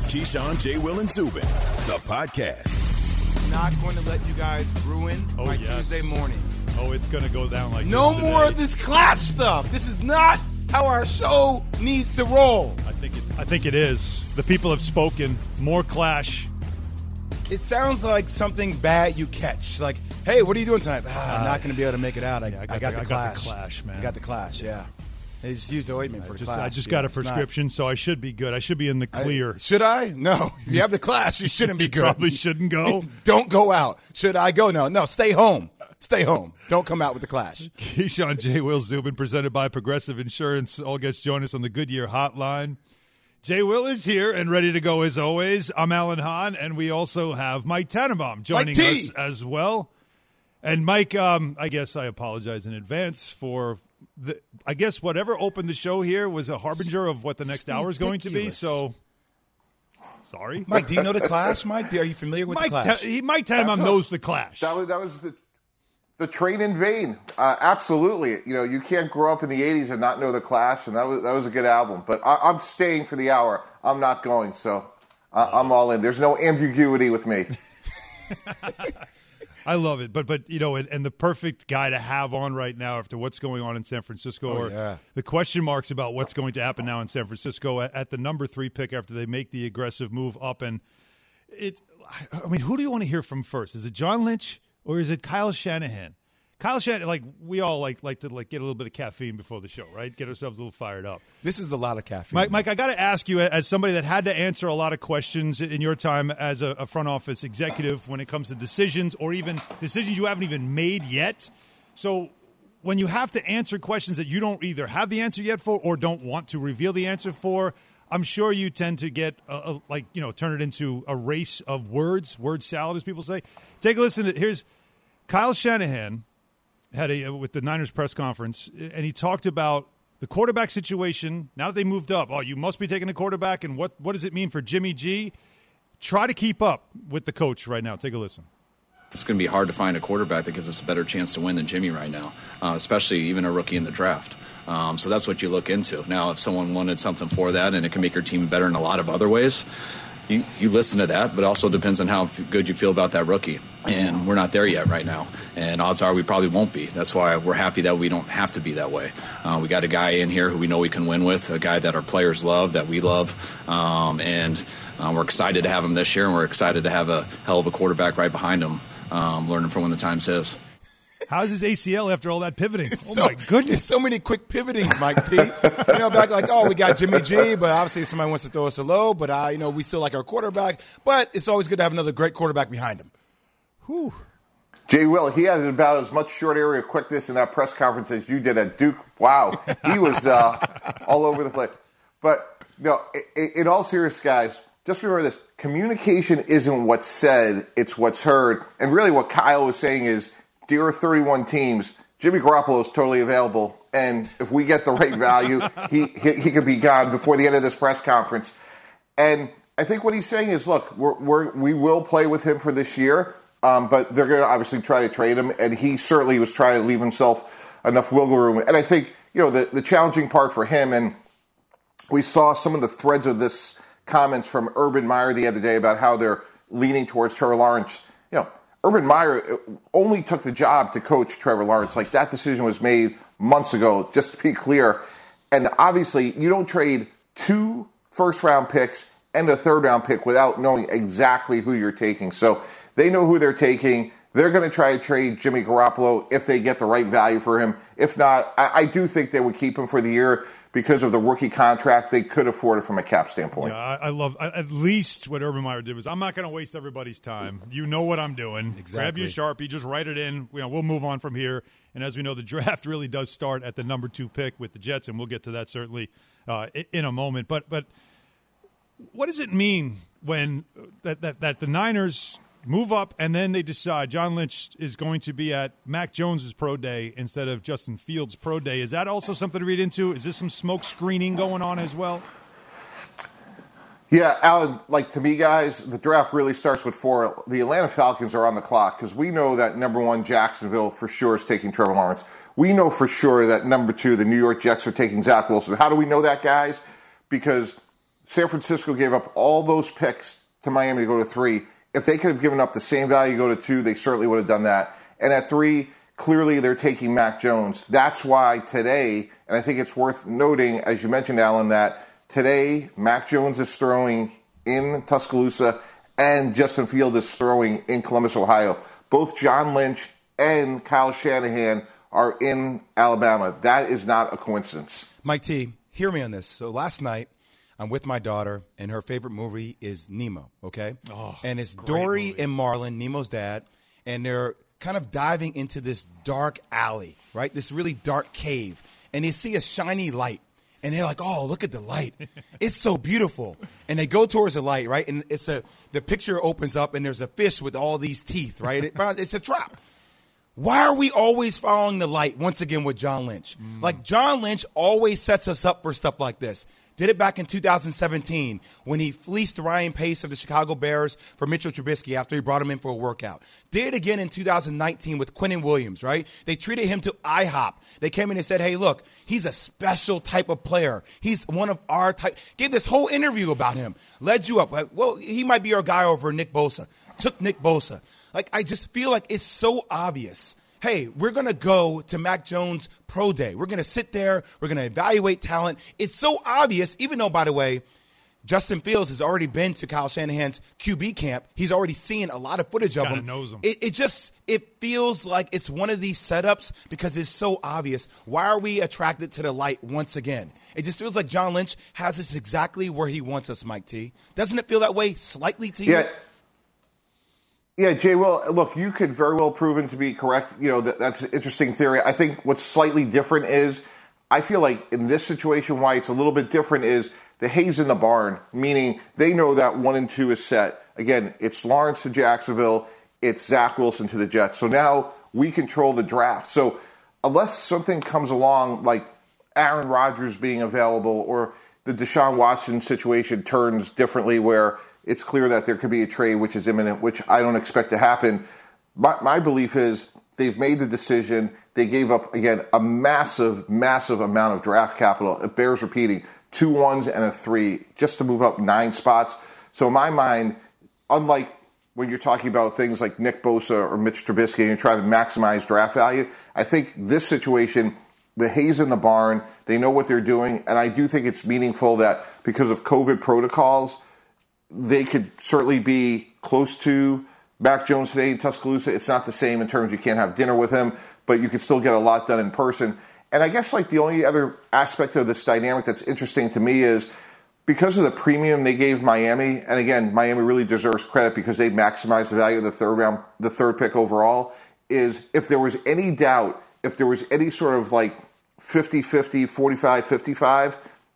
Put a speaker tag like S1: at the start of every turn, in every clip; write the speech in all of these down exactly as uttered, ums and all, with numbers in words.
S1: Keyshawn, J. Will, and Zubin, the podcast.
S2: Not going to let you guys ruin
S3: oh,
S2: my
S3: yes.
S2: Tuesday morning.
S3: Oh, it's going to go down like
S2: no
S3: this
S2: more
S3: today.
S2: of this Clash stuff. This is not how our show needs to roll.
S3: I think it, I think it is. The people have spoken. More Clash.
S2: It sounds like something bad you catch. Like, hey, what are you doing tonight? Ah, I'm not going to be able to make it out. I,
S3: yeah, I, got
S2: I, got
S3: the,
S2: the
S3: I
S2: Clash.
S3: got the Clash, man.
S2: I got the Clash, yeah. They just used the ointment for
S3: I
S2: the
S3: just,
S2: Clash.
S3: I just
S2: yeah,
S3: got a
S2: it's not-
S3: prescription, so I should be good. I should be in the clear.
S2: I, should I? No. If you have the Clash, you shouldn't be good.
S3: Probably shouldn't go.
S2: Don't go out. Should I go? No, no. Stay home. Stay home. Don't come out with the Clash.
S3: Keyshawn, J. Will, Zubin, presented by Progressive Insurance. All guests join us on the Goodyear Hotline. J. Will is here and ready to go as always. I'm Alan Hahn, and we also have Mike Tannenbaum joining
S2: Mike T.
S3: us as well. And Mike, um, I guess I apologize in advance for the. I guess whatever opened the show here was a harbinger of what the next hour is going to be. So, sorry,
S2: Mike. Do you know the Clash, Mike? Are you familiar with
S3: Mike.
S2: the Clash?
S3: Ta- he, Mike Tannenbaum knows the Clash.
S4: That was that was the the train in vain. Uh, absolutely, you know you can't grow up in the eighties and not know the Clash, and that was that was a good album. But I, I'm staying for the hour. I'm not going, so uh, I'm all in. There's no ambiguity with me.
S3: I love it, but but you know, and, and the perfect guy to have on right now after what's going on in San Francisco,
S2: Oh,
S3: or
S2: yeah.
S3: the question marks about what's going to happen now in San Francisco at, at the number three pick after they make the aggressive move up. And it, I mean, who do you want to hear from first? Is it John Lynch or is it Kyle Shanahan? Kyle Shanahan, like we all like like to like get a little bit of caffeine before the show, right? Get ourselves a little fired up.
S2: This is a lot of caffeine.
S3: Mike, Mike, I got to ask you, as somebody that had to answer a lot of questions in your time as a, a front office executive when it comes to decisions or even decisions you haven't even made yet. So when you have to answer questions that you don't either have the answer yet for or don't want to reveal the answer for, I'm sure you tend to get, a, a, like, you know, turn it into a race of words, word salad, as people say. Take a listen to, here's Kyle Shanahan had a, with the Niners press conference, and he talked about the quarterback situation. Now that they moved up, oh, you must be taking a quarterback, and what, what does it mean for Jimmy G? Try to keep up with the coach right now. Take a listen.
S5: It's going to be hard to find a quarterback that gives us a better chance to win than Jimmy right now, uh, especially even a rookie in the draft. Um, so that's what you look into. Now, if someone wanted something for that and it can make your team better in a lot of other ways, you, you listen to that, but it also depends on how good you feel about that rookie. And we're not there yet right now. And odds are we probably won't be. That's why we're happy that we don't have to be that way. Uh, we got a guy in here who we know we can win with, a guy that our players love, that we love. Um, and uh, we're excited to have him this year, and we're excited to have a hell of a quarterback right behind him, um, learning from when the time says.
S3: How's his A C L after all that pivoting? Oh,
S2: so,
S3: my goodness.
S2: So many quick pivotings, Mike T. You know, back like, oh, we got Jimmy G, but obviously somebody wants to throw us a low, but, uh, you know, we still like our quarterback. But it's always good to have another great quarterback behind him.
S3: Whew.
S4: Jay Will, he had about as much short area quickness in that press conference as you did at Duke. Wow, he was uh, all over the place. But no, in, in all seriousness, guys, just remember this: communication isn't what's said; it's what's heard. And really, what Kyle was saying is, dear thirty-one teams, Jimmy Garoppolo is totally available, and if we get the right value, he, he he could be gone before the end of this press conference. And I think what he's saying is, look, we're, we're we will play with him for this year. Um, but they're going to obviously try to trade him, and he certainly was trying to leave himself enough wiggle room. And I think, you know, the, the challenging part for him, and we saw some of the threads of this comments from Urban Meyer the other day about how they're leaning towards Trevor Lawrence. You know, Urban Meyer only took the job to coach Trevor Lawrence. Like, that decision was made months ago, just to be clear. And obviously, you don't trade two first-round picks and a third-round pick without knowing exactly who you're taking. So they know who they're taking. They're going to try to trade Jimmy Garoppolo if they get the right value for him. If not, I, I do think they would keep him for the year because of the rookie contract. They could afford it from a cap standpoint.
S3: Yeah, I, I love – at least what Urban Meyer did was, I'm not going to waste everybody's time. You know what I'm doing.
S2: Exactly.
S3: Grab your Sharpie, just write it in. You know, we'll move on from here. And as we know, the draft really does start at the number two pick with the Jets, and we'll get to that certainly uh, in a moment. But but what does it mean when that, that, that the Niners – move up, and then they decide John Lynch is going to be at Mac Jones's pro day instead of Justin Fields' pro day? Is that also something to read into? Is this some smoke screening going on as well?
S4: Yeah, Alan, like to me, guys, the draft really starts with four. The Atlanta Falcons are on the clock because we know that number one, Jacksonville, for sure is taking Trevor Lawrence. We know for sure that number two, the New York Jets are taking Zach Wilson. How do we know that, guys? Because San Francisco gave up all those picks to Miami to go to three. If they could have given up the same value to go to two, they certainly would have done that. And at three, clearly they're taking Mac Jones. That's why today, and I think it's worth noting, as you mentioned, Alan, that today Mac Jones is throwing in Tuscaloosa and Justin Fields is throwing in Columbus, Ohio. Both John Lynch and Kyle Shanahan are in Alabama. That is not a coincidence.
S2: Mike T, hear me on this. So last night, I'm with my daughter, and her favorite movie is Nemo, okay?
S3: Oh,
S2: and it's Dory
S3: movie.
S2: and Marlin, Nemo's dad, and they're kind of diving into this dark alley, right? This really dark cave. And they see a shiny light. And they're like, oh, look at the light. It's so beautiful. And they go towards the light, right? And it's a the picture opens up, and there's a fish with all these teeth, right? It, it's a trap. Why are we always following the light once again with John Lynch? Mm. Like, John Lynch always sets us up for stuff like this. Did it back in two thousand seventeen when he fleeced Ryan Pace of the Chicago Bears for Mitchell Trubisky after he brought him in for a workout. Did it again in two thousand nineteen with Quinnen Williams, right? They treated him to I hop. They came in and said, hey, look, he's a special type of player. He's one of our type. Gave this whole interview about him. Led you up. Like, well, he might be our guy over Nick Bosa. Took Nick Bosa. Like, I just feel like it's so obvious. Hey, we're going to go to Mac Jones' pro day. We're going to sit there. We're going to evaluate talent. It's so obvious, even though, by the way, Justin Fields has already been to Kyle Shanahan's Q B camp. He's already seen a lot of footage of him.
S3: Kind of knows him.
S2: It, it just it feels like it's one of these setups because it's so obvious. Why are we attracted to the light once again? It just feels like John Lynch has us exactly where he wants us, Mike T. Doesn't it feel that way slightly to you?
S4: Yeah. Yeah, Jay, well, look, you could very well proven to be correct. You know, that, that's an interesting theory. I think what's slightly different is I feel like in this situation, why it's a little bit different is the hay's in the barn, meaning they know that one and two is set. Again, it's Lawrence to Jacksonville. It's Zach Wilson to the Jets. So now we control the draft. So unless something comes along like Aaron Rodgers being available or the Deshaun Watson situation turns differently where it's clear that there could be a trade which is imminent, which I don't expect to happen. My, my belief is they've made the decision. They gave up, again, a massive, massive amount of draft capital. It bears repeating, two ones and a three, just to move up nine spots. So in my mind, unlike when you're talking about things like Nick Bosa or Mitch Trubisky and you're trying to maximize draft value, I think this situation, the hay's in the barn, they know what they're doing, and I do think it's meaningful that because of COVID protocols, they could certainly be close to Mac Jones today in Tuscaloosa. It's not the same in terms you can't have dinner with him, but you can still get a lot done in person. And I guess like the only other aspect of this dynamic that's interesting to me is because of the premium they gave Miami, and again, Miami really deserves credit because they maximized the value of the third round, the third pick overall, is if there was any doubt, if there was any sort of like fifty-fifty, forty-five fifty-five,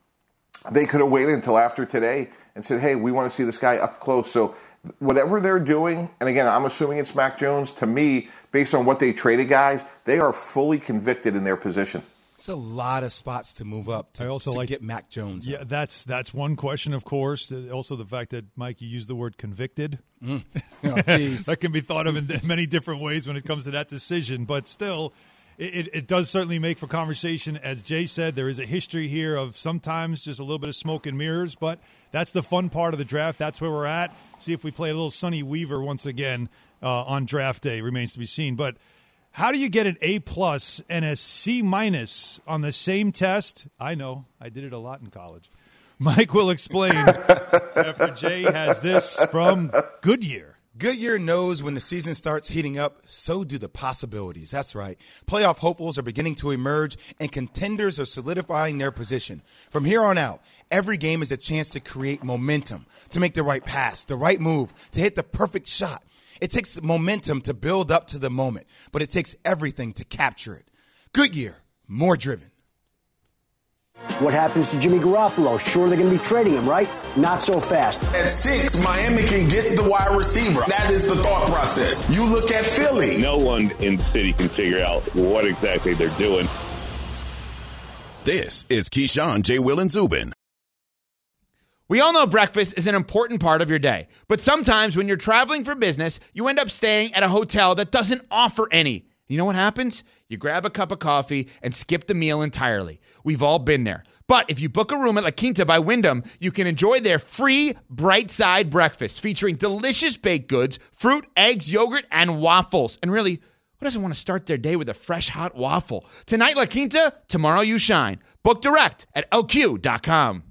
S4: they could have waited until after today and said, hey, we want to see this guy up close. So whatever they're doing, and again, I'm assuming it's Mac Jones, to me, based on what they traded guys, they are fully convicted in their position.
S2: It's a lot of spots to move up to,
S3: I also
S2: to
S3: like,
S2: get Mac Jones.
S3: Yeah,
S2: up.
S3: that's that's one question, of course. Also the fact that, Mike, you used the word convicted.
S2: Mm. Oh, geez.
S3: That can be thought of in many different ways when it comes to that decision. But still, It, it does certainly make for conversation. As Jay said, there is a history here of sometimes just a little bit of smoke and mirrors, but that's the fun part of the draft. That's where we're at. See if we play a little Sonny Weaver once again uh, on draft day. Remains to be seen. But how do you get an A plus and a C minus on the same test? I know. I did it a lot in college. Mike will explain after Jay has this from Goodyear.
S2: Goodyear knows when the season starts heating up, so do the possibilities. That's right. Playoff hopefuls are beginning to emerge, and contenders are solidifying their position. From here on out, every game is a chance to create momentum, to make the right pass, the right move, to hit the perfect shot. It takes momentum to build up to the moment, but it takes everything to capture it. Goodyear, more driven.
S6: What happens to Jimmy Garoppolo? Sure, they're going to be trading him, right? Not so fast.
S7: At six, Miami can get the wide receiver. That is the thought process. You look at Philly.
S8: No one in the city can figure out what exactly they're doing.
S1: This is Keyshawn, J. Will, and Zubin.
S9: We all know breakfast is an important part of your day, but sometimes when you're traveling for business, you end up staying at a hotel that doesn't offer any. You know what happens? You grab a cup of coffee and skip the meal entirely. We've all been there. But if you book a room at La Quinta by Wyndham, you can enjoy their free Bright Side breakfast featuring delicious baked goods, fruit, eggs, yogurt, and waffles. And really, who doesn't want to start their day with a fresh, hot waffle? Tonight, La Quinta, tomorrow you shine. Book direct at L Q dot com.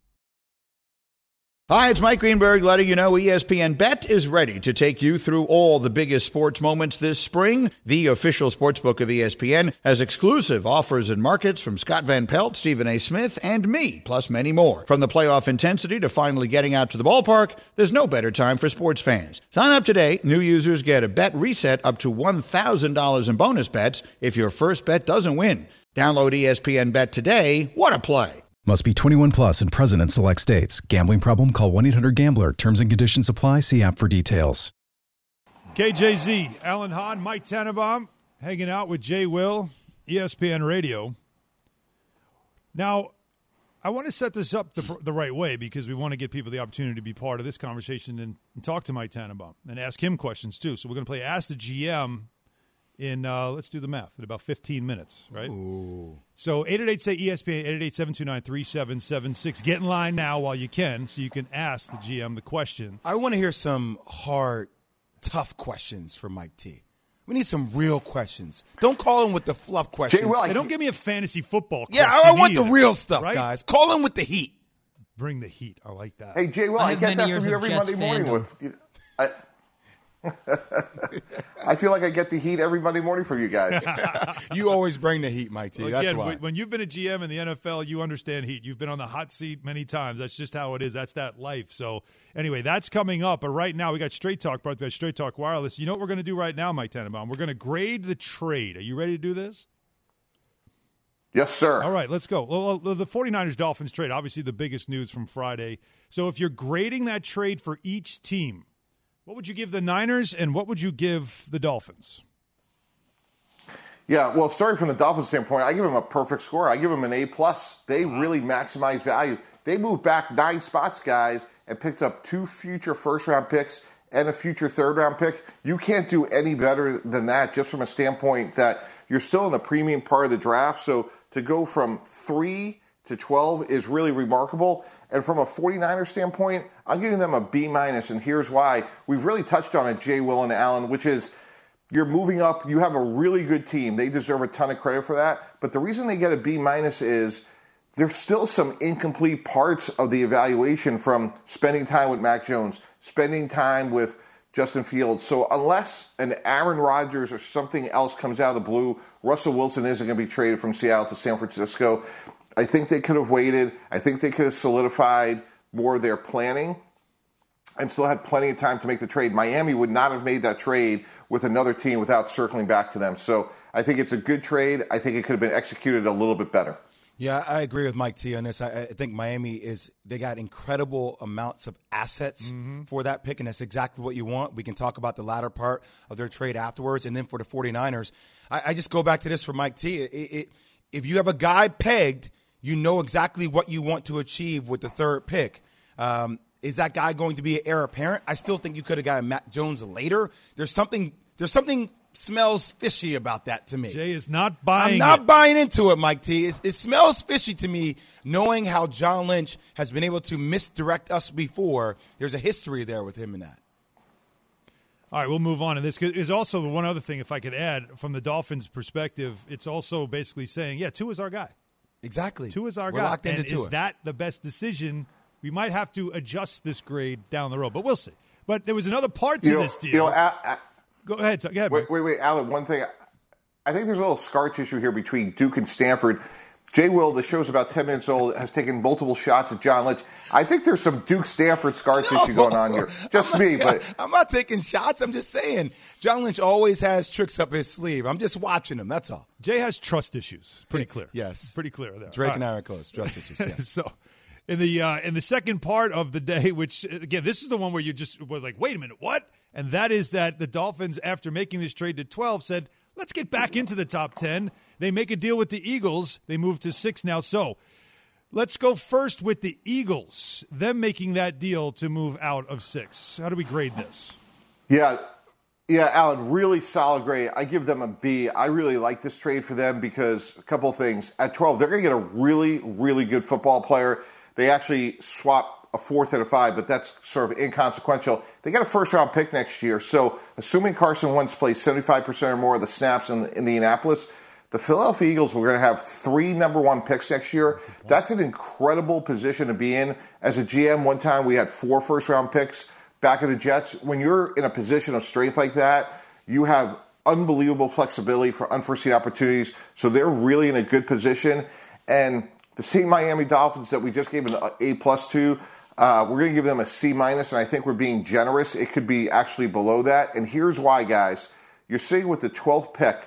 S10: Hi, it's Mike Greenberg letting you know E S P N Bet is ready to take you through all the biggest sports moments this spring. The official sportsbook of E S P N has exclusive offers and markets from Scott Van Pelt, Stephen A. Smith, and me, plus many more. From the playoff intensity to finally getting out to the ballpark, there's no better time for sports fans. Sign up today. New users get a bet reset up to one thousand dollars in bonus bets if your first bet doesn't win. Download E S P N Bet today. What a play.
S11: Must be twenty-one plus and present in select states. Gambling problem? Call one eight hundred gambler. Terms and conditions apply. See app for details.
S3: K J Z, Alan Hahn, Mike Tannenbaum, hanging out with Jay Will, E S P N Radio. Now, I want to set this up the, the right way because we want to give people the opportunity to be part of this conversation and, and talk to Mike Tannenbaum and ask him questions too. So we're going to play Ask the G M in, uh, let's do the math, in about fifteen minutes, right?
S2: Ooh.
S3: So eight eight eight, say E S P N, eight eight eight, seven two nine, three seven seven six. Get in line now while you can so you can ask the G M the question.
S2: I want to hear some hard, tough questions from Mike T. We need some real questions. Don't call him with the fluff questions.
S3: Jay, well, hey, don't give me a fantasy football question.
S2: Yeah, I want
S3: either,
S2: the real stuff,
S3: right?
S2: guys. Call him with the heat.
S3: Bring the heat. I like that.
S4: Hey, Jay, well, I, I get that from you every Monday morning. With you know, I, I feel like I get the heat every Monday morning from you guys.
S2: You always bring the heat, Mike T.
S3: Well,
S2: That's
S3: again,
S2: why.
S3: When you've been a G M in the N F L, you understand heat. You've been on the hot seat many times. That's just how it is. That's that life. So, anyway, that's coming up. But right now, we got Straight Talk brought to you by Straight Talk Wireless. You know what we're going to do right now, Mike Tannenbaum? We're going to grade the trade. Are you ready to do this?
S4: Yes, sir.
S3: All right, let's go. Well, the 49ers-Dolphins trade, obviously the biggest news from Friday. So if you're grading that trade for each team, what would you give the Niners and what would you give the Dolphins?
S4: Yeah, well, starting from the Dolphins standpoint, I give them a perfect score. I give them an A plus. They really maximize value. They moved back nine spots, guys, and picked up two future first-round picks and a future third-round pick. You can't do any better than that just from a standpoint that you're still in the premium part of the draft. So to go from three to twelve is really remarkable. And from a 49er standpoint, I'm giving them a B minus, and here's why. We've really touched on it, Jay, Will, and Allen, which is you're moving up. You have a really good team. They deserve a ton of credit for that. But the reason they get a B minus is there's still some incomplete parts of the evaluation from spending time with Mac Jones, spending time with Justin Fields. So unless an Aaron Rodgers or something else comes out of the blue, Russell Wilson isn't going to be traded from Seattle to San Francisco. I think they could have waited. I think they could have solidified more of their planning and still had plenty of time to make the trade. Miami would not have made that trade with another team without circling back to them. So I think it's a good trade. I think it could have been executed a little bit better.
S2: Yeah, I agree with Mike T on this. I, I think Miami is – they got incredible amounts of assets mm-hmm. for that pick, and that's exactly what you want. We can talk about the latter part of their trade afterwards. And then for the 49ers, I, I just go back to this for Mike T. It, it, if you have a guy pegged, you know exactly what you want to achieve with the third pick. Um, is that guy going to be an heir apparent? I still think you could have gotten Mac Jones later. There's something – there's something – smells fishy about that to me.
S3: Jay is not buying
S2: I'm not
S3: it.
S2: buying into it, Mike T. It, it smells fishy to me, knowing how John Lynch has been able to misdirect us before. There's a history there with him in that.
S3: All right, we'll move on. And this is also the one other thing, if I could add, from the Dolphins' perspective, it's also basically saying, yeah, Tua is our guy.
S2: Exactly.
S3: Tua is our
S2: We're
S3: guy.
S2: locked into
S3: and
S2: Tua.
S3: Is that the best decision? We might have to adjust this grade down the road, but we'll see. But there was another part to
S4: you know,
S3: this deal.
S4: You know, I, I,
S3: Go ahead. Go ahead.
S4: Wait, wait, wait, Alan, one thing. I think there's a little scar tissue here between Duke and Stanford. Jay Will, the show's about ten minutes old, has taken multiple shots at John Lynch. I think there's some Duke-Stanford scar no, tissue going on here. Just
S2: I'm
S4: me,
S2: not,
S4: but
S2: I'm not taking shots. I'm just saying John Lynch always has tricks up his sleeve. I'm just watching him. That's all.
S3: Jay has trust issues. Pretty clear.
S2: Yes.
S3: Pretty clear there.
S2: Drake
S3: right.
S2: and I are close. Trust issues, yes.
S3: So in the uh, in the second part of the day, which, again, this is the one where you just were like, wait a minute, what? And that is that the Dolphins, after making this trade to twelve, said, let's get back into the top ten. They make a deal with the Eagles. They move to six now. So let's go first with the Eagles, them making that deal to move out of six. How do we grade this?
S4: Yeah, Yeah, Alan, really solid grade. I give them a B. I really like this trade for them because a couple of things. At twelve, they're going to get a really, really good football player. They actually swap a fourth and a five, but that's sort of inconsequential. They got a first-round pick next year. So assuming Carson Wentz plays seventy-five percent or more of the snaps in Indianapolis, the Philadelphia Eagles were going to have three number one picks next year. That's an incredible position to be in. As a G M, one time we had four first-round picks back at the Jets. When you're in a position of strength like that, you have unbelievable flexibility for unforeseen opportunities. So they're really in a good position. And the same Miami Dolphins that we just gave an A plus to, uh, we're going to give them a C minus, and I think we're being generous. It could be actually below that. And here's why, guys. You're sitting with the twelfth pick.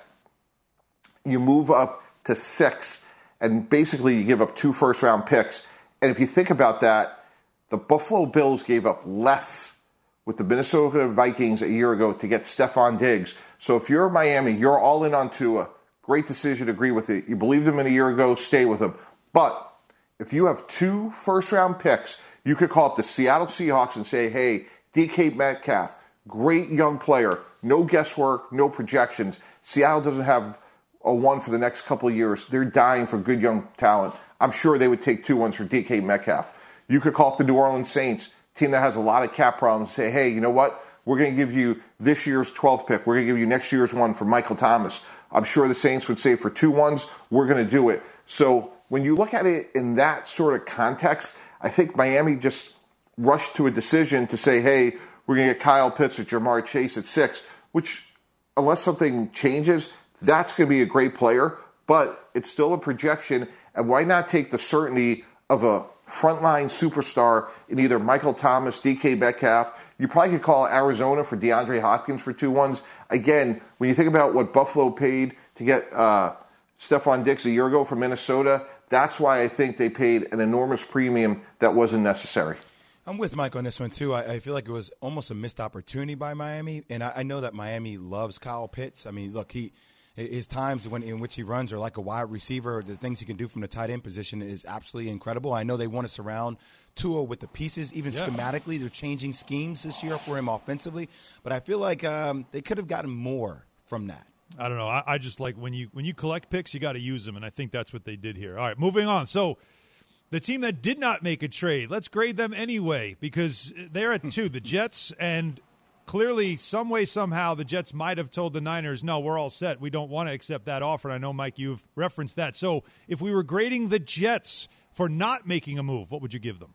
S4: You move up to six, and basically you give up two first-round picks. And if you think about that, the Buffalo Bills gave up less with the Minnesota Vikings a year ago to get Stephon Diggs. So if you're Miami, you're all in on Tua. Great decision, agree with it. You believed him in a year ago, stay with him. But if you have two first-round picks, you could call up the Seattle Seahawks and say, hey, D K Metcalf, great young player, no guesswork, no projections. Seattle doesn't have a one for the next couple of years. They're dying for good young talent. I'm sure they would take two ones for D K Metcalf. You could call up the New Orleans Saints, team that has a lot of cap problems, say, hey, you know what? We're going to give you this year's twelfth pick. We're going to give you next year's one for Michael Thomas. I'm sure the Saints would say for two ones, we're going to do it. So when you look at it in that sort of context, I think Miami just rushed to a decision to say, hey, we're going to get Kyle Pitts or Jamar Chase at six, which unless something changes, that's going to be a great player, but it's still a projection. And why not take the certainty of a frontline superstar in either Michael Thomas, D K Metcalf? You probably could call Arizona for DeAndre Hopkins for two ones. Again, when you think about what Buffalo paid to get uh, Stephon Diggs a year ago from Minnesota, that's why I think they paid an enormous premium that wasn't necessary.
S2: I'm with Mike on this one, too. I, I feel like it was almost a missed opportunity by Miami, and I, I know that Miami loves Kyle Pitts. I mean, look, he his times when in which he runs are like a wide receiver. The things he can do from the tight end position is absolutely incredible. I know they want to surround Tua with the pieces, even yeah. schematically. They're changing schemes this year for him offensively, but I feel like um, they could have gotten more from that.
S3: I don't know. I, I just like when you when you collect picks, you got to use them, and I think that's what they did here. All right, moving on. So the team that did not make a trade, let's grade them anyway because they're at two, the Jets, and clearly, some way, somehow, the Jets might have told the Niners, no, we're all set. We don't want to accept that offer. And I know, Mike, you've referenced that. So if we were grading the Jets for not making a move, what would you give them?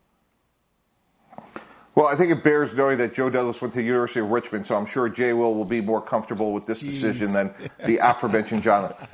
S4: Well, I think it bears noting that Joe Douglas went to the University of Richmond, so I'm sure Jay Will will be more comfortable with this Jeez. decision than the aforementioned Jonathan.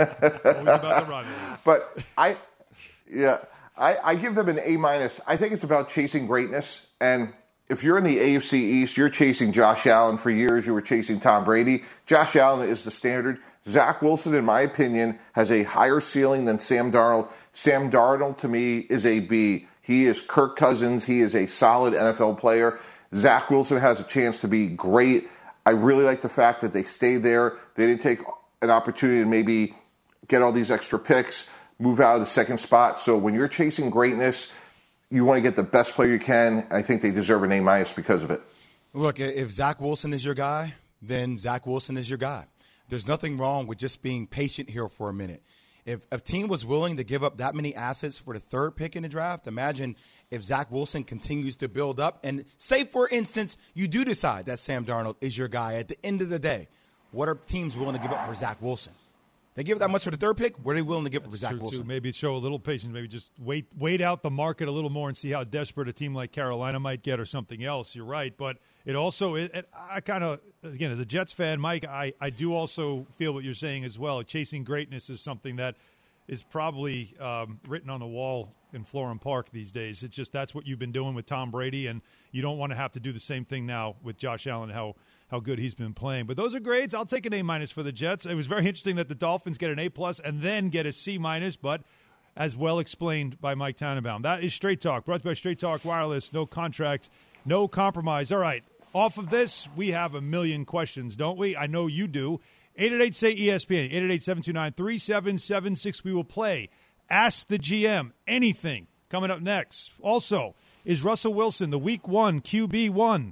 S4: But I, yeah, I, I give them an A minus. I think it's about chasing greatness, and if you're in the A F C East, you're chasing Josh Allen. For years, you were chasing Tom Brady. Josh Allen is the standard. Zach Wilson, in my opinion, has a higher ceiling than Sam Darnold. Sam Darnold, to me, is a B. He is Kirk Cousins. He is a solid N F L player. Zach Wilson has a chance to be great. I really like the fact that they stayed there. They didn't take an opportunity to maybe get all these extra picks, move out of the second spot. So when you're chasing greatness, you want to get the best player you can. I think they deserve an A minus because of it.
S2: Look, if Zach Wilson is your guy, then Zach Wilson is your guy. There's nothing wrong with just being patient here for a minute. If a team was willing to give up that many assets for the third pick in the draft, imagine if Zach Wilson continues to build up. And say, for instance, you do decide that Sam Darnold is your guy at the end of the day. What are teams willing to give up for Zach Wilson? They give that much for the third pick? What are they willing to give That's for Zach Wilson?
S3: Too. Maybe show a little patience. Maybe just wait wait out the market a little more and see how desperate a team like Carolina might get or something else. You're right. But it also it, – it, I kind of – again, as a Jets fan, Mike, I, I do also feel what you're saying as well. Chasing greatness is something that is probably um, written on the wall in Florham Park these days. It's just that's what you've been doing with Tom Brady, and you don't want to have to do the same thing now with Josh Allen, how – how good he's been playing. But those are grades. I'll take an A-minus for the Jets. It was very interesting that the Dolphins get an A-plus and then get a C-minus, but as well explained by Mike Tannenbaum. That is Straight Talk, brought to you by Straight Talk Wireless. No contract, no compromise. All right, off of this, we have a million questions, don't we? I know you do. eight eight eight, S A Y, E S P N, eight eight eight, seven two nine, three seven seven six. We will play Ask the G M Anything coming up next. Also, is Russell Wilson the week one Q B one?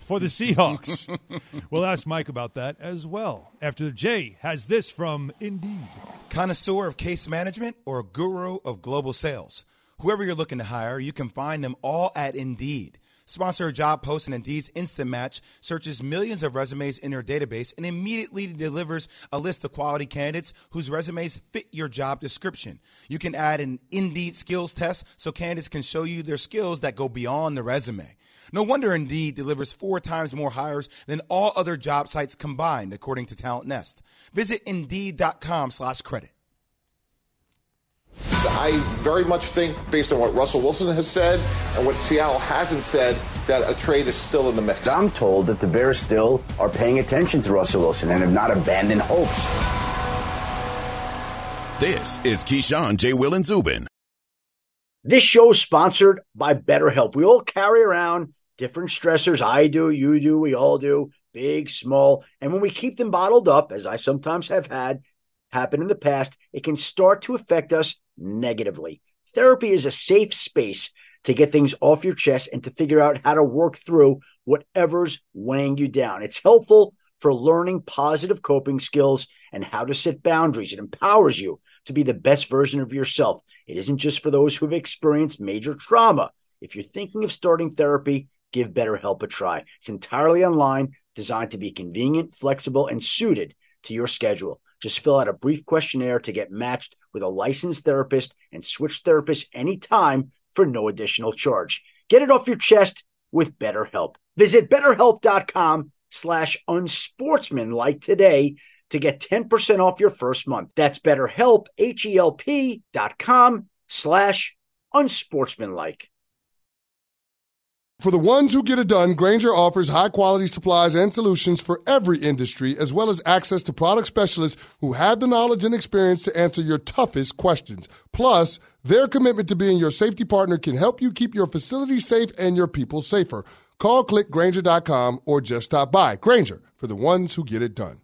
S3: for the Seahawks? We'll ask Mike about that as well. After Jay has this from Indeed.
S2: Connoisseur of case management or guru of global sales? Whoever you're looking to hire, you can find them all at Indeed. Sponsor a job post and Indeed's Instant Match searches millions of resumes in their database and immediately delivers a list of quality candidates whose resumes fit your job description. You can add an Indeed skills test so candidates can show you their skills that go beyond the resume. No wonder Indeed delivers four times more hires than all other job sites combined, according to Talent Nest. Visit Indeed.com slash credit.
S4: I very much think, based on what Russell Wilson has said and what Seattle hasn't said, that a trade is still in the mix.
S6: I'm told that the Bears still are paying attention to Russell Wilson and have not abandoned hopes.
S1: This is Keyshawn, J. Will, and Zubin.
S6: This show is sponsored by BetterHelp. We all carry around different stressors. I do, you do, we all do, big, small. And when we keep them bottled up, as I sometimes have had happen in the past, it can start to affect us negatively. Therapy is a safe space to get things off your chest and to figure out how to work through whatever's weighing you down. It's helpful for learning positive coping skills and how to set boundaries. It empowers you to be the best version of yourself. It isn't just for those who have experienced major trauma. If you're thinking of starting therapy, give BetterHelp a try. It's entirely online, designed to be convenient, flexible, and suited to your schedule. Just fill out a brief questionnaire to get matched with a licensed therapist and switch therapists anytime for no additional charge. Get it off your chest with BetterHelp. Visit BetterHelp.com slash unsportsmanlike today to get ten percent off your first month. That's BetterHelp, H-E-L-P dot com slash unsportsmanlike.
S12: For the ones who get it done, Grainger offers high-quality supplies and solutions for every industry, as well as access to product specialists who have the knowledge and experience to answer your toughest questions. Plus, their commitment to being your safety partner can help you keep your facility safe and your people safer. Call, click Grainger dot com, or just stop by. Grainger, for the ones who get it done.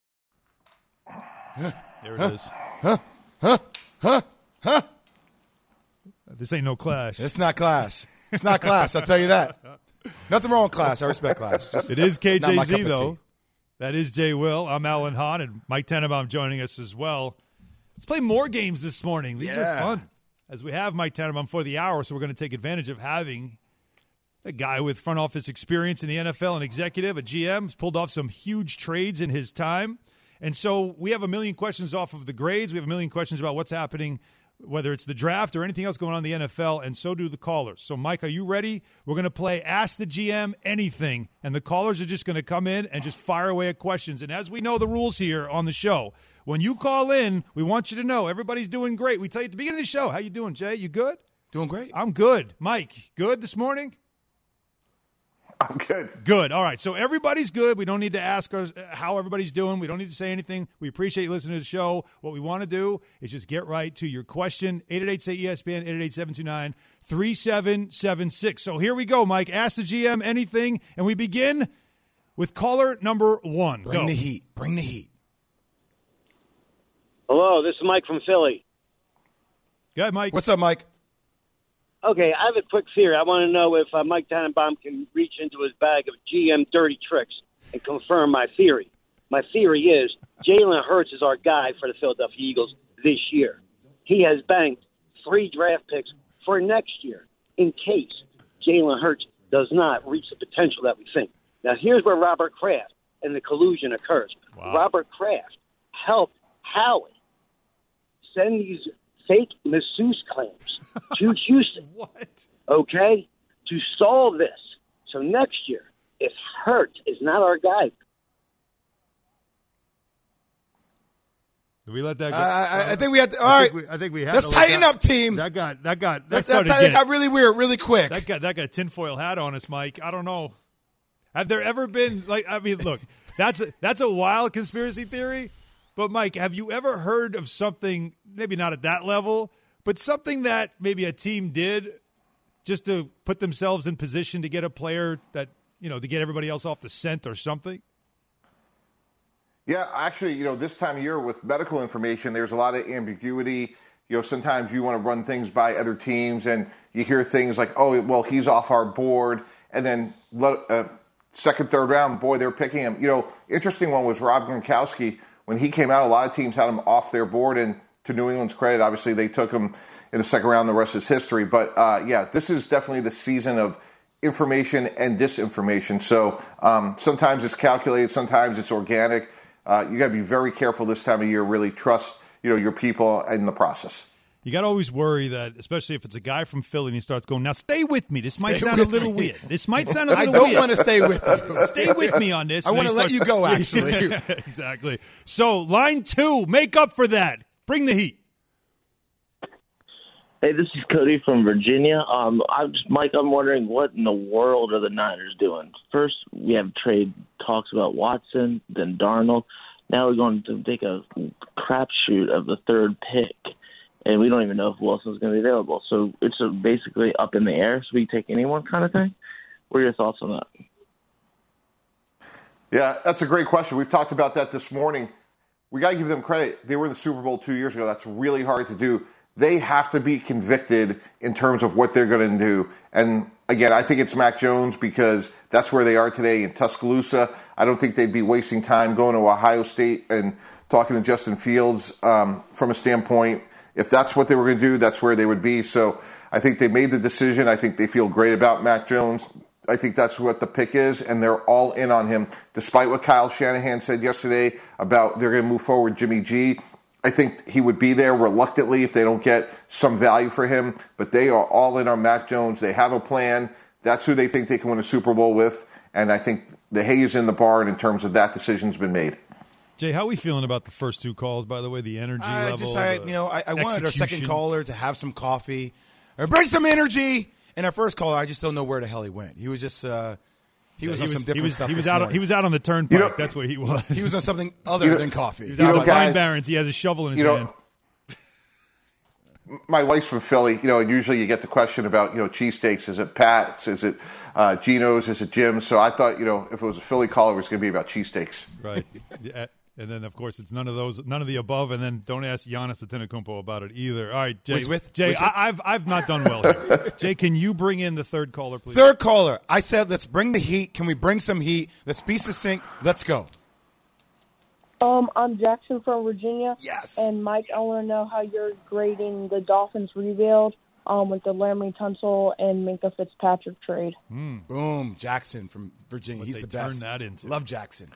S3: There it
S2: huh,
S3: is.
S2: Huh? Huh? Huh? Huh?
S3: This ain't no Clash.
S2: It's not Clash. It's not Clash, I'll tell you that. Nothing wrong with Clash. I respect Clash. Just
S3: it is K J
S2: not
S3: Z, though. That is Jay Will. I'm Alan Hahn, and Mike Tannenbaum joining us as well. Let's play more games this morning. These
S2: yeah.
S3: are fun. As we have Mike Tannenbaum for the hour, so we're going to take advantage of having a guy with front office experience in the N F L, an executive, a G M, has pulled off some huge trades in his time. And so we have a million questions off of the grades. We have a million questions about what's happening, whether it's the draft or anything else going on in the N F L, and so do the callers. So, Mike, are you ready? We're going to play Ask the G M Anything, and the callers are just going to come in and just fire away at questions. And as we know the rules here on the show, when you call in, we want you to know everybody's doing great. We tell you at the beginning of the show, how you doing, Jay? You good?
S2: Doing great.
S3: I'm good. Mike, good this morning?
S4: I'm good.
S3: Good. All right. So everybody's good. We don't need to ask us how everybody's doing. We don't need to say anything. We appreciate you listening to the show. What we want to do is just get right to your question. eight eight eight, say E S P N, eight eight eight, seven two nine, three seven seven six. So here we go, Mike. Ask the G M anything. And we begin with caller number one.
S2: Bring
S3: go.
S2: the heat. Bring the heat.
S13: Hello, this is Mike from Philly.
S3: Go ahead, Mike.
S2: What's up, Mike?
S13: Okay, I have a quick theory. I want to know if uh, Mike Tannenbaum can reach into his bag of G M dirty tricks and confirm my theory. My theory is Jalen Hurts is our guy for the Philadelphia Eagles this year. He has banked three draft picks for next year in case Jalen Hurts does not reach the potential that we think. Now, here's where Robert Kraft and the collusion occurs.
S3: Wow.
S13: Robert Kraft helped Howie send these fake masseuse claims to Houston.
S3: What?
S13: Okay? To solve this. So next year, if Hurts is not our guy.
S3: Did we let that go?
S2: I, I, I think we had to, all
S3: I
S2: right.
S3: think we, I think we had
S2: Let's
S3: to let
S2: tighten
S3: that,
S2: up, team.
S3: That got that got that
S2: That,
S3: started
S2: that, that
S3: getting,
S2: got really weird, really quick.
S3: That got that got a tinfoil hat on us, Mike. I don't know. Have there ever been like I mean, look, that's a, that's a wild conspiracy theory. But Mike, have you ever heard of something, maybe not at that level, but something that maybe a team did just to put themselves in position to get a player that, you know, to get everybody else off the scent or something?
S4: Yeah, actually, you know, this time of year with medical information, there's a lot of ambiguity. You know, sometimes you want to run things by other teams and you hear things like, oh, well, he's off our board. And then let, uh, second, third round, boy, they're picking him. You know, interesting one was Rob Gronkowski. When he came out, a lot of teams had him off their board, and to New England's credit, obviously they took him in the second round. The rest is history. But, uh, yeah, this is definitely the season of information and disinformation. So um, sometimes it's calculated, sometimes it's organic. Uh, you got to be very careful this time of year, really trust, you know, your people in the process.
S3: You got to always worry that, especially if it's a guy from Philly and he starts going, now stay with me. This might stay sound a little me. weird. This might sound a little weird.
S2: I don't weird. want to stay with you.
S3: Stay with me on this.
S2: I want to let you go, actually.
S3: Exactly. So, line two, make up for that. Bring the heat.
S14: Hey, this is Cody from Virginia. Um, I'm just, Mike, I'm wondering what in the world are the Niners doing? First, we have trade talks about Watson, then Darnold. Now we're going to take a crapshoot of the third pick, and we don't even know if Wilson's going to be available. So it's a basically up in the air, so we can take anyone kind of thing. What are your thoughts on that?
S4: Yeah, that's a great question. We've talked about that this morning. We got to give them credit. They were in the Super Bowl two years ago. That's really hard to do. They have to be convicted in terms of what they're going to do. And again, I think it's Mac Jones because that's where they are today in Tuscaloosa. I don't think they'd be wasting time going to Ohio State and talking to Justin Fields um, from a standpoint. If that's what they were going to do, that's where they would be. So I think they made the decision. I think they feel great about Mac Jones. I think that's what the pick is, and they're all in on him, despite what Kyle Shanahan said yesterday about they're going to move forward Jimmy G. I think he would be there reluctantly if they don't get some value for him, but they are all in on Mac Jones. They have a plan. That's who they think they can win a Super Bowl with, and I think the hay is in the barn in terms of that decision's been made.
S3: Jay, how are we feeling about the first two calls, by the way, the energy
S2: I
S3: level?
S2: Just, I, you know, I, I wanted our second
S3: execution?
S2: caller to have some coffee or bring some energy. And our first caller, I just don't know where the hell he went. He was just uh, he was
S3: he
S2: on
S3: was,
S2: some different
S3: he was,
S2: stuff.
S3: He was
S2: this
S3: out.
S2: morning.
S3: He was out on the turnpike. You know, That's where he was.
S2: He was on something other
S4: you know,
S2: than coffee.
S3: He was out
S4: you know,
S3: by
S4: guys,
S3: Pine Barrens. He has a shovel in his
S4: you know,
S3: hand.
S4: My wife's from Philly, you know, and usually you get the question about, you know, cheesesteaks. Is it Pat's? Is it uh, Geno's? Is it Jim's? So I thought, you know, if it was a Philly caller, it was going to be about cheesesteaks.
S3: Right. Yeah. And then, of course, it's none of those, none of the above. And then don't ask Giannis Antetokounmpo about it either. All right, Jay.
S2: Wait, with,
S3: Jay,
S2: wait,
S3: I, I've I've not done well here. Jay, can you bring in the third caller, please?
S2: Third caller. I said, let's bring the heat. Can we bring some heat? Let's be succinct. Let's go.
S15: Um, I'm Jackson from Virginia.
S2: Yes.
S15: And Mike, I want to know how you're grading the Dolphins rebuild um, with the Laramie Tunsil and Minkah Fitzpatrick trade.
S2: Mm. Boom, Jackson from Virginia.
S3: What
S2: He's
S3: they
S2: the best.
S3: turn that into.
S2: Love Jackson.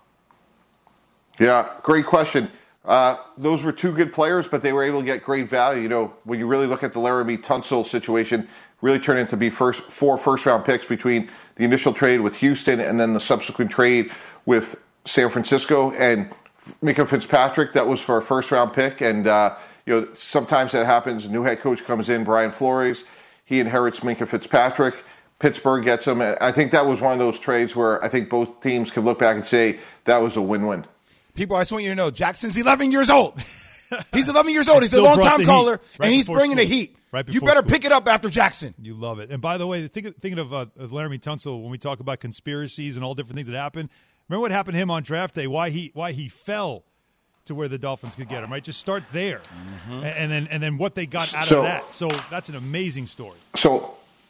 S4: Yeah, great question. Uh, those were two good players, but they were able to get great value. You know, when you really look at the Laramie Tunsil situation, really turned into be first four first-round picks between the initial trade with Houston and then the subsequent trade with San Francisco. And Minkah Fitzpatrick, that was for a first-round pick. And, uh, you know, sometimes that happens. A new head coach comes in, Brian Flores. He inherits Minkah Fitzpatrick. Pittsburgh gets him. I think that was one of those trades where I think both teams can look back and say that was a win-win.
S2: People, I just want you to know, Jackson's eleven years old. He's eleven years old. He's a
S3: Still brought
S2: long-time
S3: the
S2: caller,
S3: heat right
S2: and he's
S3: before
S2: bringing
S3: school.
S2: the heat.
S3: Right
S2: You
S3: before
S2: better
S3: school.
S2: pick it up after Jackson.
S3: You love it. And by the way, think, thinking of, uh, of Laramie Tunsil, when we talk about conspiracies and all different things that happen, remember what happened to him on draft day? Why he why he fell to where the Dolphins could get him. Right, just start there, mm-hmm. and, and then and then what they got out
S4: so,
S3: of that. So that's an amazing story.
S4: So.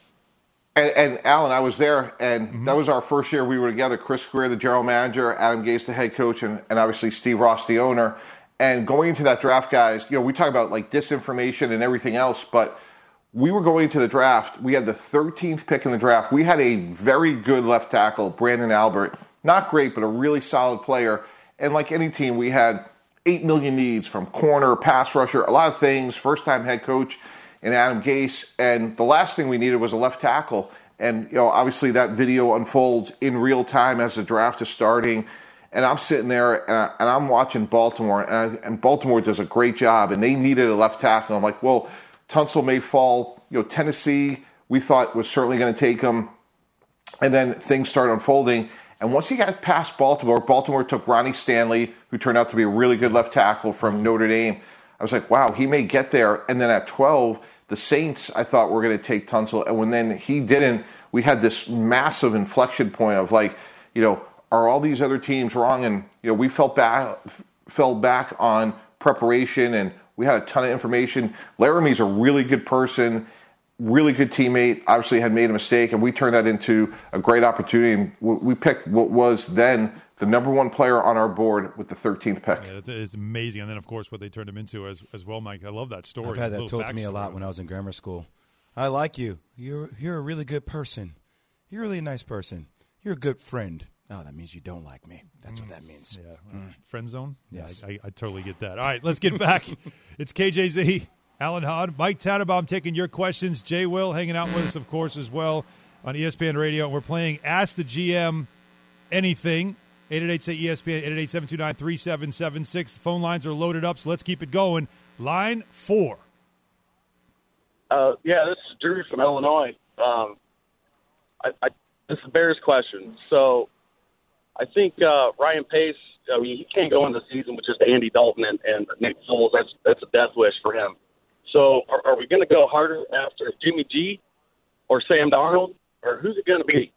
S4: And, and Alan, I was there, and mm-hmm. that was our first year we were together. Chris Greer, the general manager, Adam Gase, the head coach, and, and obviously Steve Ross, the owner. And going into that draft, guys, you know, we talk about like disinformation and everything else, but we were going into the draft. We had the thirteenth pick in the draft. We had a very good left tackle, Brandon Albert. Not great, but a really solid player. And like any team, we had eight million needs from corner, pass rusher, a lot of things, first-time head coach. And Adam Gase, and the last thing we needed was a left tackle. And, you know, obviously that video unfolds in real time as the draft is starting. And I'm sitting there, and, I, and I'm watching Baltimore, and, I, and Baltimore does a great job, and they needed a left tackle. I'm like, well, Tunsil may fall. You know, Tennessee, we thought was certainly going to take him. And then things started unfolding. And once he got past Baltimore, Baltimore took Ronnie Stanley, who turned out to be a really good left tackle from Notre Dame. I was like, wow, he may get there. And then at twelve, the Saints, I thought, were going to take Tunsil. And when then he didn't, we had this massive inflection point of like, you know, are all these other teams wrong? And, you know, we fell back, fell back on preparation, and we had a ton of information. Laramie's a really good person. really good teammate, obviously had made a mistake, and we turned that into a great opportunity. And we picked what was then the number one player on our board with the thirteenth pick.
S3: Yeah, it's amazing. And then, of course, what they turned him into as as well, Mike. I love that story.
S2: I've had that told to me a lot when I was in grammar school. I like you. You're you're a really good person. You're really a nice person. You're a good friend. Oh, that means you don't like me. That's mm. what that means.
S3: Yeah, mm. Friend zone?
S2: Yes.
S3: Yeah, I, I, I totally get that. All right, let's get back. It's K J Z, Alan Hahn, Mike Tannenbaum taking your questions. Jay Will hanging out with us, of course, as well on E S P N Radio. We're playing Ask the G M Anything. eight eight eight, say E S P N, eight eight eight, seven two nine, three seven seven six. The phone lines are loaded up, so let's keep it going. Line four.
S16: Uh, yeah, this is Drew from Illinois. Um, I, I, this is a Bears question. So I think uh, Ryan Pace, I mean, he can't go into the season with just Andy Dalton and, and Nick Foles. That's that's a death wish for him. So are, are we going to go harder after Jimmy G or Sam Darnold, or who's it going to be?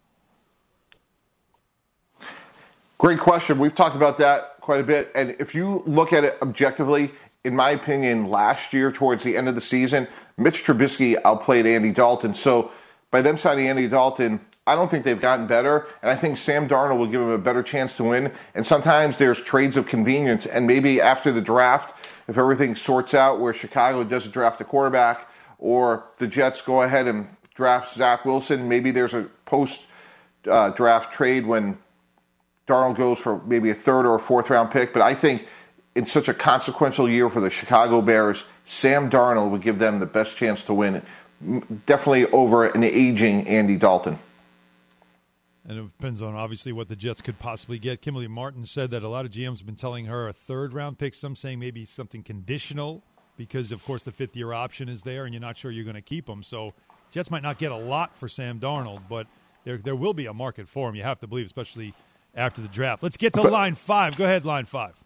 S4: Great question. We've talked about that quite a bit. And if you look at it objectively, in my opinion, last year towards the end of the season, Mitch Trubisky outplayed Andy Dalton. So by them signing Andy Dalton, I don't think they've gotten better. And I think Sam Darnold will give him a better chance to win. And sometimes there's trades of convenience. And maybe after the draft, if everything sorts out where Chicago doesn't draft a quarterback or the Jets go ahead and draft Zach Wilson, maybe there's a post-draft uh, trade when Darnold goes for maybe a third or a fourth round pick. But I think in such a consequential year for the Chicago Bears, Sam Darnold would give them the best chance to win. Definitely over an aging Andy Dalton.
S3: And it depends on, obviously, what the Jets could possibly get. Kimberly Martin said that a lot of G Ms have been telling her a third-round pick, some saying maybe something conditional because, of course, the fifth-year option is there and you're not sure you're going to keep him. So Jets might not get a lot for Sam Darnold, but there there will be a market for him, you have to believe, especially after the draft. Let's get to line five. Go ahead, line five.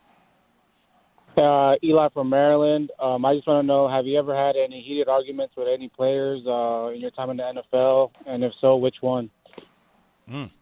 S17: Uh, Eli from Maryland. Um, I just want to know, have you ever had any heated arguments with any players uh, in your time in the N F L? And if so, which one?
S4: Mm.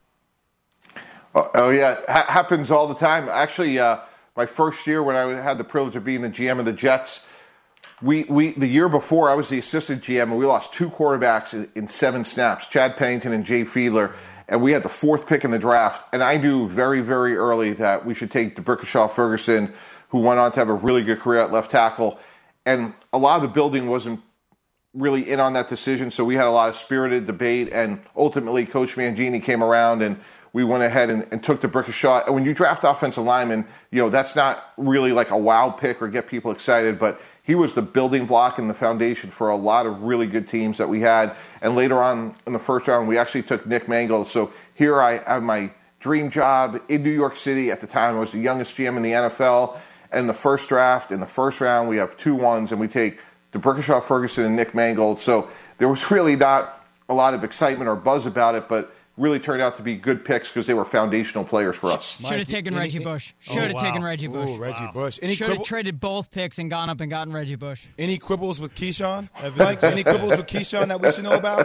S4: Oh, oh, yeah. Ha- happens all the time. Actually, uh, my first year when I had the privilege of being the G M of the Jets, we, we the year before I was the assistant G M, and we lost two quarterbacks in, in seven snaps, Chad Pennington and Jay Fiedler. And we had the fourth pick in the draft. And I knew very, very early that we should take DeBrickashaw Ferguson, who went on to have a really good career at left tackle. And a lot of the building wasn't really in on that decision, so we had a lot of spirited debate. And ultimately, Coach Mangini came around, and we went ahead and, and took DeBrickashaw. And when you draft offensive linemen, you know, that's not really like a wow pick or get people excited, but he was the building block and the foundation for a lot of really good teams that we had. And later on in the first round, we actually took Nick Mangold. So here I have my dream job in New York City. At the time, I was the youngest G M in the N F L. And in the first draft, in the first round, we have two ones, and we take DeBrickashaw Ferguson and Nick Mangold. So there was really not a lot of excitement or buzz about it, but really turned out to be good picks because they were foundational players for us.
S18: Should have taken any, Reggie Bush. Should have oh, wow. taken Reggie Bush.
S2: Ooh, Reggie
S18: wow.
S2: Bush. Any
S18: Should have traded both picks and gone up and gotten Reggie Bush.
S2: Any quibbles with Keyshawn? Mike, any quibbles with Keyshawn that we should know about?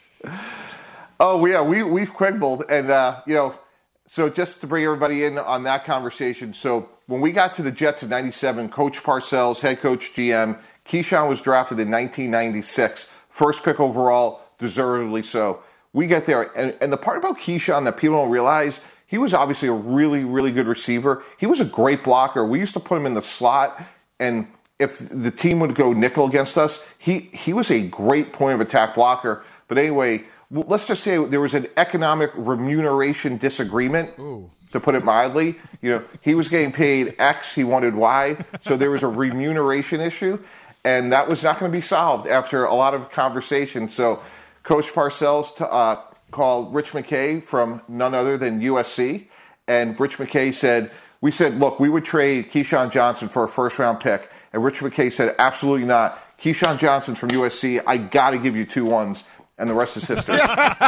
S4: Oh, yeah, we, we've quibbled. And, uh, you know, so just to bring everybody in on that conversation, so when we got to the Jets in ninety-seven, Coach Parcells, head coach, G M, Keyshawn was drafted in nineteen ninety-six, first pick overall, deservedly so. We get there, and, and the part about Keyshawn that people don't realize, he was obviously a really, really good receiver. He was a great blocker. We used to put him in the slot, and if the team would go nickel against us, he, he was a great point of attack blocker. But anyway, let's just say there was an economic remuneration disagreement.
S2: Ooh.
S4: To put it mildly, you know, he was getting paid X, he wanted Y, so there was a remuneration issue, and that was not going to be solved after a lot of conversation. So Coach Parcells uh, called Rich McKay from none other than U S C, and Rich McKay said, we said, look, we would trade Keyshawn Johnson for a first-round pick, and Rich McKay said, absolutely not. Keyshawn Johnson from U S C, I got to give you two ones, and the rest is history.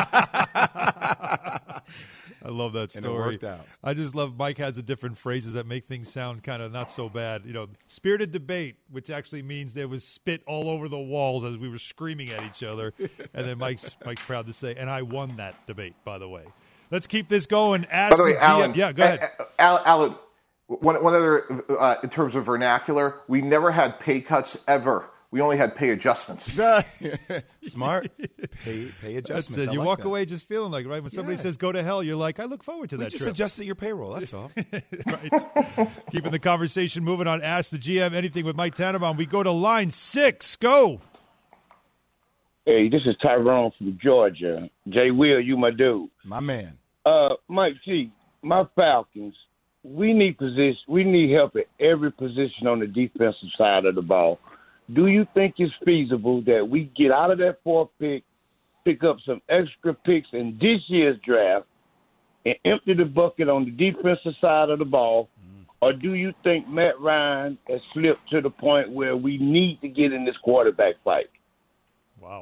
S3: I love that story.
S2: And it worked out.
S3: I just love Mike has the different phrases that make things sound kind of not so bad. You know, spirited debate, which actually means there was spit all over the walls as we were screaming at each other. And then Mike's Mike's proud to say, and I won that debate, by the way. Let's keep this going. Ask
S4: by the way,
S3: the
S4: Alan,
S3: G M. Yeah, go ahead.
S4: Alan, Alan one, one other, uh, in terms of vernacular, we never had pay cuts ever we only had pay adjustments.
S2: Smart. Pay, pay adjustments.
S3: That's it.
S2: I
S3: You
S2: like
S3: walk
S2: that.
S3: away just feeling like, right? When somebody
S2: Yeah.
S3: says go to hell, you're like, I look forward to
S2: We
S3: that
S2: just
S3: trip.
S2: adjusted your payroll. That's all.
S3: Right. Keeping the conversation moving on Ask the G M Anything with Mike Tannenbaum. We go to line six. Go.
S19: Hey, this is Tyrone from Georgia. Jay Will, you my dude.
S2: My man.
S19: Uh, Mike G, my Falcons, we need position. We need help at every position on the defensive side of the ball. Do you think it's feasible that we get out of that fourth pick, pick up some extra picks in this year's draft, and empty the bucket on the defensive side of the ball? Or do you think Matt Ryan has slipped to the point where we need to get in this quarterback fight?
S3: Wow.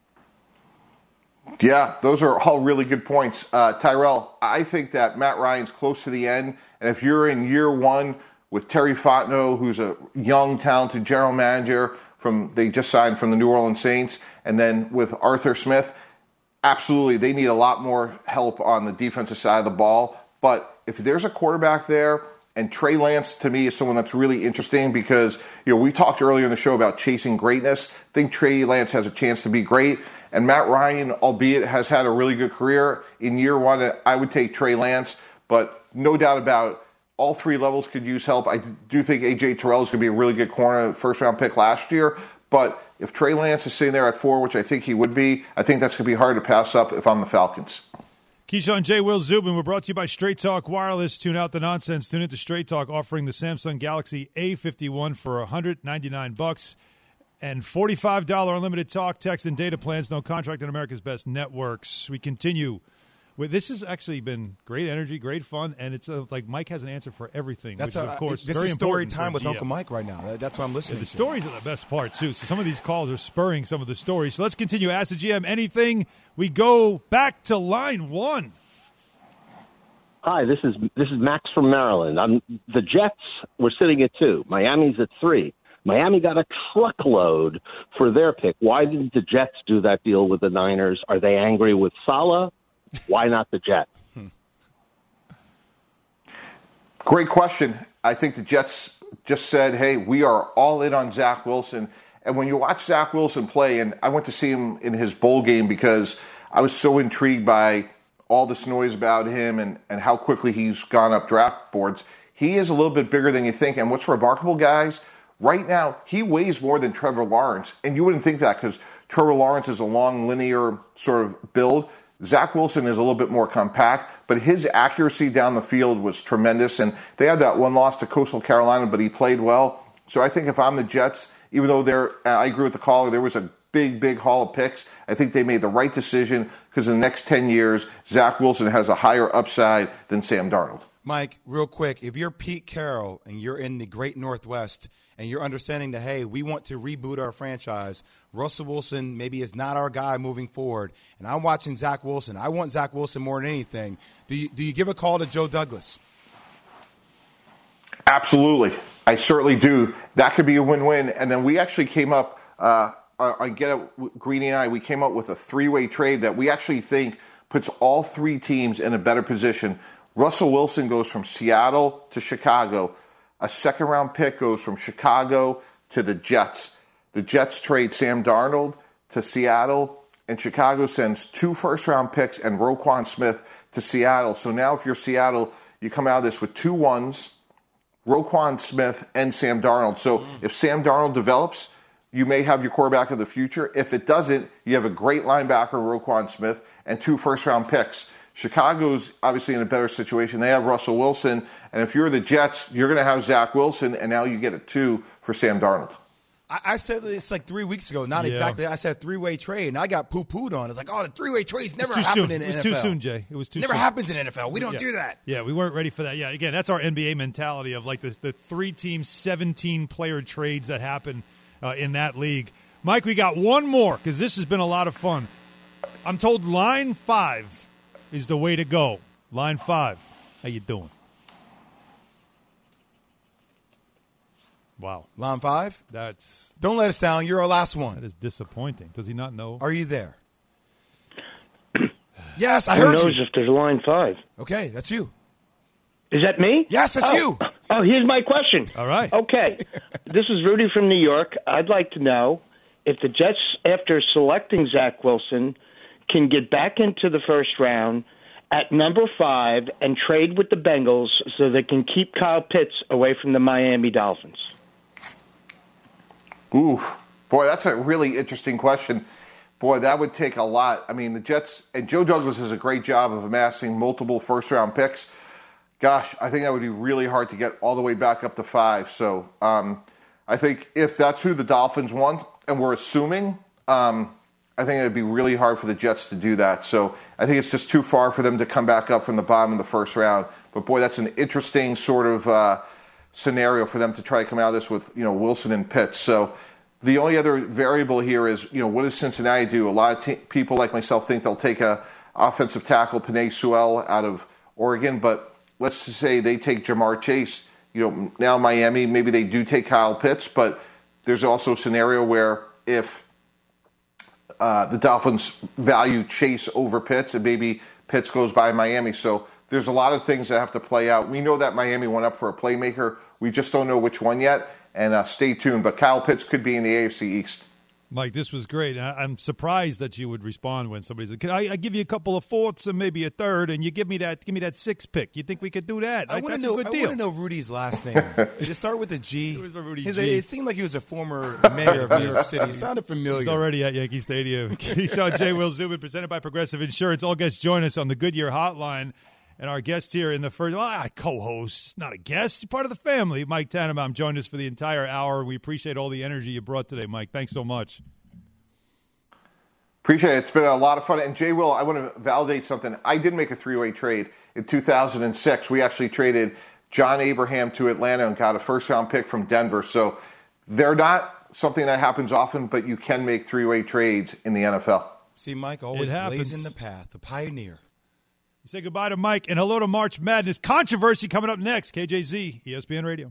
S4: Yeah, those are all really good points. Uh, Tyrell, I think that Matt Ryan's close to the end. And if you're in year one with Terry Fontenot, who's a young, talented general manager from they just signed from the New Orleans Saints, and then with Arthur Smith, absolutely, they need a lot more help on the defensive side of the ball. But if there's a quarterback there, and Trey Lance, to me, is someone that's really interesting because, you know, we talked earlier in the show about chasing greatness. I think Trey Lance has a chance to be great. And Matt Ryan, albeit has had a really good career in year one, I would take Trey Lance. But no doubt about it, all three levels could use help. I do think A J Terrell is going to be a really good corner, first-round pick last year. But if Trey Lance is sitting there at four, which I think he would be, I think that's going to be hard to pass up if I'm the Falcons.
S3: Keyshawn, J. Will Zubin. We're brought to you by Straight Talk Wireless. Tune out the nonsense. Tune into Straight Talk, offering the Samsung Galaxy A fifty-one for one hundred ninety-nine bucks and forty-five dollars unlimited talk, text, and data plans. No contract in America's best networks. We continue with this. Has actually been great energy, great fun, and it's a, like Mike has an answer for everything.
S2: That's
S3: which
S2: a,
S3: is, of course,
S2: this
S3: very
S2: is story
S3: important
S2: time
S3: for
S2: with
S3: G M.
S2: Uncle Mike right now. That's what I'm listening
S3: Yeah, the
S2: to.
S3: stories are the best part, too. So some of these calls are spurring some of the stories. So let's continue. Ask the G M anything. We go back to line one.
S20: Hi, this is this is Max from Maryland. I'm, the Jets were sitting at two. Miami's at three. Miami got a truckload for their pick. Why didn't the Jets do that deal with the Niners? Are they angry with Saleh? Why not the Jets?
S4: Great question. I think the Jets just said, hey, we are all in on Zach Wilson. And when you watch Zach Wilson play, and I went to see him in his bowl game because I was so intrigued by all this noise about him and, and how quickly he's gone up draft boards. He is a little bit bigger than you think. And what's remarkable, guys, right now, he weighs more than Trevor Lawrence. And you wouldn't think that because Trevor Lawrence is a long, linear sort of build. Zach Wilson is a little bit more compact, but his accuracy down the field was tremendous. And they had that one loss to Coastal Carolina, but he played well. So I think if I'm the Jets, even though they're, I agree with the caller, there was a big, big haul of picks. I think they made the right decision because in the next ten years, Zach Wilson has a higher upside than Sam Darnold.
S2: Mike, real quick, if you're Pete Carroll and you're in the great Northwest and you're understanding that, hey, we want to reboot our franchise, Russell Wilson maybe is not our guy moving forward, and I'm watching Zach Wilson. I want Zach Wilson more than anything. Do you, do you give a call to Joe Douglas?
S4: Absolutely. I certainly do. That could be a win-win. And then we actually came up uh, on Get Up, Greeny and I, we came up with a three-way trade that we actually think puts all three teams in a better position. Russell Wilson goes from Seattle to Chicago. A second-round pick goes from Chicago to the Jets. The Jets trade Sam Darnold to Seattle, and Chicago sends two first-round picks and Roquan Smith to Seattle. So now if you're Seattle, you come out of this with two ones, Roquan Smith and Sam Darnold. So mm. if Sam Darnold develops, you may have your quarterback of the future. If it doesn't, you have a great linebacker, Roquan Smith, and two first-round picks. Chicago's obviously in a better situation. They have Russell Wilson. And if you're the Jets, you're going to have Zach Wilson, and now you get a two for Sam Darnold.
S2: I, I said this like three weeks ago. Not yeah. exactly. I said three-way trade, and I got poo-pooed on. It's like, oh, the three-way trades never happen in the N F L.
S3: It was too soon, Jay. It was too
S2: never
S3: soon.
S2: Never happens in the N F L. We don't
S3: yeah.
S2: do that.
S3: Yeah, we weren't ready for that. Yeah, again, that's our N B A mentality of like the, the three-team, seventeen-player trades that happen uh, in that league. Mike, we got one more because this has been a lot of fun. I'm told line five is the way to go. Line five. How you doing? Wow.
S2: Line five?
S3: That's
S2: Don't let us down. You're our last one.
S3: That is disappointing. Does he not know?
S2: Are you there? Yes, I
S21: Who
S2: heard
S21: knows
S2: you.
S21: if there's line five?
S2: Okay, that's you.
S21: Is that me?
S2: Yes, that's
S21: oh.
S2: you.
S21: Oh, here's my question.
S3: All right.
S21: Okay. This is Rudy from New York. I'd like to know if the Jets, after selecting Zach Wilson, can get back into the first round at number five and trade with the Bengals so they can keep Kyle Pitts away from the Miami Dolphins.
S4: Ooh, boy, that's a really interesting question. Boy, that would take a lot. I mean, the Jets, and Joe Douglas does a great job of amassing multiple first-round picks. Gosh, I think that would be really hard to get all the way back up to five. So um, I think if that's who the Dolphins want, and we're assuming, um, I think it would be really hard for the Jets to do that. So I think it's just too far for them to come back up from the bottom of the first round. But, boy, that's an interesting sort of uh, scenario for them to try to come out of this with, you know, Wilson and Pitts. So the only other variable here is, you know, what does Cincinnati do? A lot of te- people like myself think they'll take a offensive tackle, Penei Sewell, out of Oregon. But let's just say they take Jamar Chase. You know, now Miami, maybe they do take Kyle Pitts. But there's also a scenario where if Uh, the Dolphins value Chase over Pitts, and maybe Pitts goes by Miami. So there's a lot of things that have to play out. We know that Miami went up for a playmaker. We just don't know which one yet. And uh, stay tuned. But Kyle Pitts could be in the A F C East.
S3: Mike, this was great. I- I'm surprised that you would respond when somebody said, "Can I, I give you a couple of fourths and maybe a third, and you give me that give me that six pick? You think we could do that?
S2: I
S3: Like,
S2: want
S3: that's
S2: to know.
S3: a good
S2: I
S3: deal."
S2: want to know Rudy's last name. Did it start with a G?
S3: It was the Rudy
S2: His-
S3: G.
S2: It seemed like he was a former mayor of New York City. It sounded familiar.
S3: He's already at Yankee Stadium. Keyshawn, J. Will Zubin, presented by Progressive Insurance. All guests join us on the Goodyear Hotline. And our guest here in the first, well, I co-host, not a guest, part of the family, Mike Tannenbaum, joined us for the entire hour. We appreciate all the energy you brought today, Mike. Thanks so much.
S4: Appreciate it. It's been a lot of fun. And Jay Will, I want to validate something. I did make a three-way trade in two thousand six. We actually traded John Abraham to Atlanta and got a first-round pick from Denver. So they're not something that happens often, but you can make three-way trades in the N F L.
S2: See, Mike always
S3: It happens.
S2: blazing the path, the pioneer.
S3: We say goodbye to Mike and hello to March Madness. Controversy coming up next. K J Z, E S P N Radio.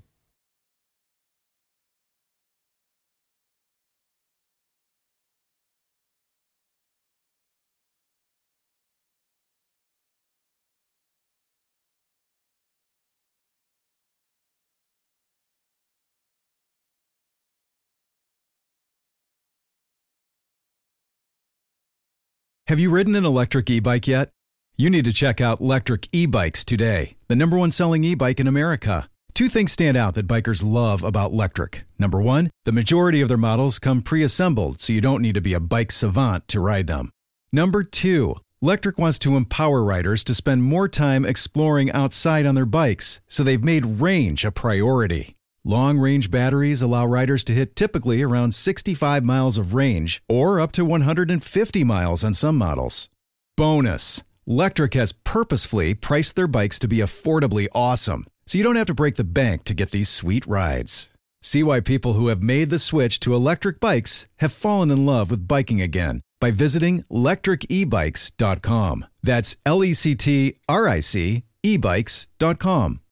S11: Have you ridden an electric e-bike yet? You need to check out Lectric E-Bikes today, the number one selling e-bike in America. Two things stand out that bikers love about Lectric. Number one, the majority of their models come pre-assembled, so you don't need to be a bike savant to ride them. Number two, Lectric wants to empower riders to spend more time exploring outside on their bikes, so they've made range a priority. Long-range batteries allow riders to hit typically around sixty-five miles of range or up to one hundred fifty miles on some models. Bonus, Lectric has purposefully priced their bikes to be affordably awesome, so you don't have to break the bank to get these sweet rides. See why people who have made the switch to electric bikes have fallen in love with biking again by visiting lectric e bikes dot com. That's L E C T R I C e bikes dot com.